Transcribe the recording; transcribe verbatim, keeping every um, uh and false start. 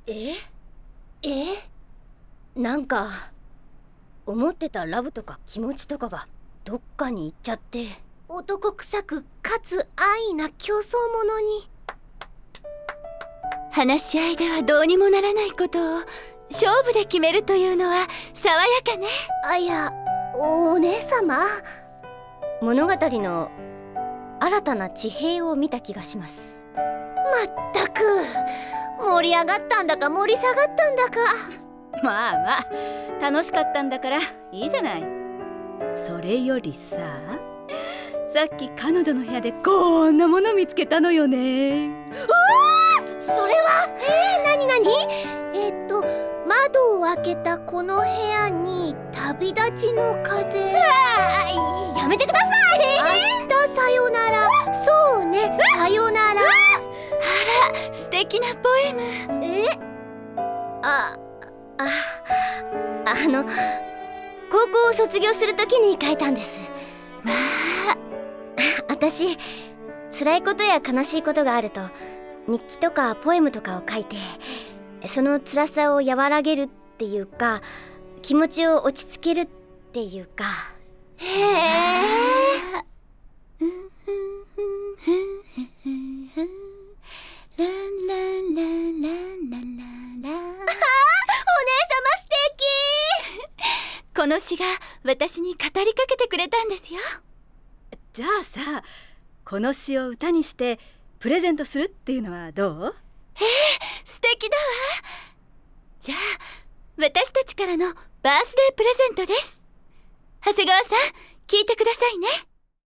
ええなんか思ってたラブとか気持ちとかがどっかに行っちゃって、 男臭くかつ安易な競争者に。 話し合いではどうにもならないことを勝負で決めるというのは爽やかね。 あ、いや、お姉様。 物語の新たな地平を見た気がします。 まったく、盛り上がったんだか盛り下がったんだか。 まあまあ楽しかったんだからいいじゃない。それよりさ、さっき彼女の部屋でこんなもの見つけたのよね。 あー、それはえー、なになに？えー、っと窓を開けたこの部屋に旅立ちの風。 あ、やめてください。 明日さよなら。そうね、さよなら。 あら、素敵なポエム。 えあああの高校を卒業するときに書いたんです。 まあ私、辛いことや悲しいことがあると日記とかポエムとかを書いて、その辛さを和らげるっていうか、気持ちを落ち着けるっていうか。 へえ。 ランランランランランランラン。 お姉様素敵。 この詩が私に語りかけてくれたんですよ。 じゃあさ、この詩を歌にしてプレゼントするっていうのはどう？ えー、素敵だわ。じゃあ私たちからのバースデープレゼントです。長谷川さん、聞いてくださいね。